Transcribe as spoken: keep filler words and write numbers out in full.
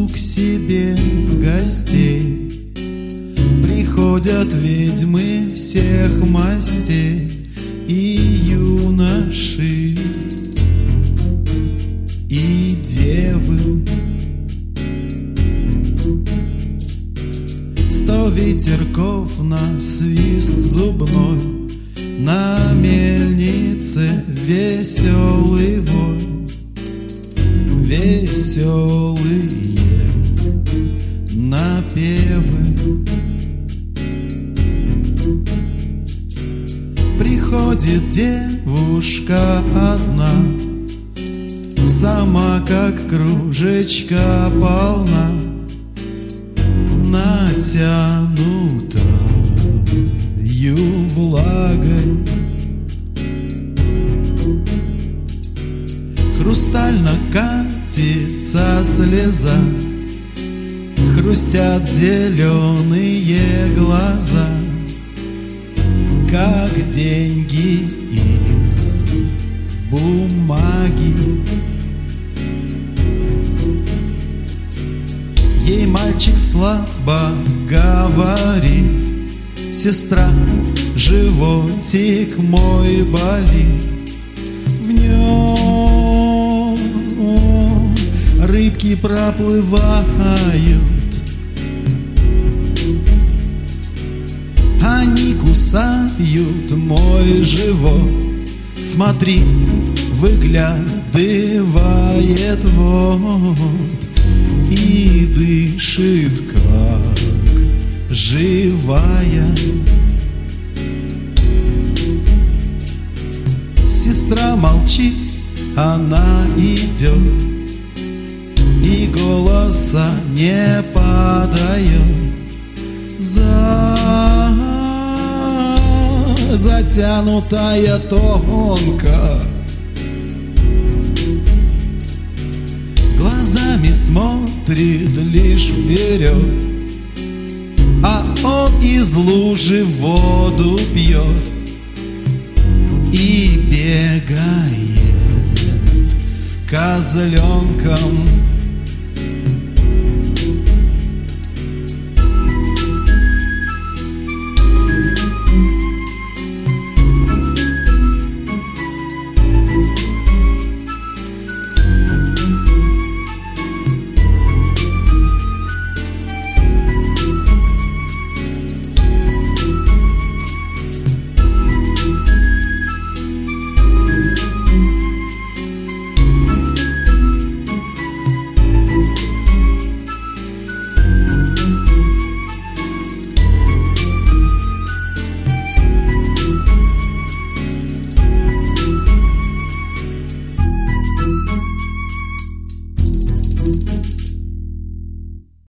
к себе гостей. Приходят ведьмы всех мастей и юноши, и девы. Сто ветерков на свист зубной, на мельнице веселый вой. Веселые напевы. Приходит девушка одна, сама как кружечка полна, натянутою влагой. Хрустально катится слеза, хрустят зеленые глаза, как деньги из бумаги. Ей мальчик слабо говорит: сестра, животик мой болит. В нем рыбки проплывают, они кусают мой живот. Смотри, выглядывает вот и дышит, как живая. Сестра молчит, она идет, и голоса не подает. За... Затянутая тонко, глазами смотрит лишь вперед, а он из лужи воду пьет и бегает козленком